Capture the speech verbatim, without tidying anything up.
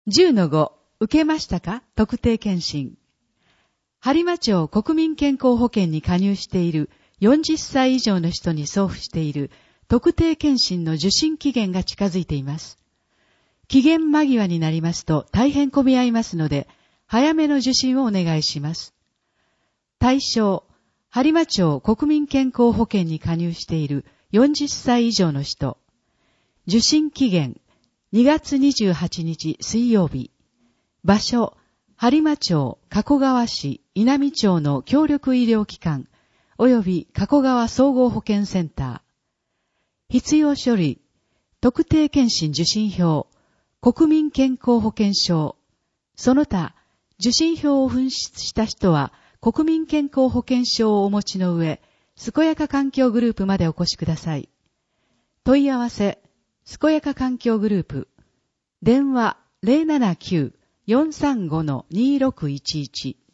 じゅうのご、受けましたか特定健診。播磨町国民健康保険に加入しているよんじゅっさい以上の人に送付している特定健診の受診期限が近づいています。期限間際になりますと大変混み合いますので、早めの受診をお願いします。対象、播磨町国民健康保険に加入しているよんじゅっさい以上の人。受診期限、にがつにじゅうはちにち水曜日。場所、播磨町、加古川市、稲美町の協力医療機関、及び加古川総合保健センター。必要書類、特定健診受診票、国民健康保険証。その他、受診票を紛失した人は、国民健康保険証をお持ちの上、健やか環境グループまでお越しください。問い合わせ、健やか環境グループ。電話 ゼロななきゅう よんさんご にろくいちいち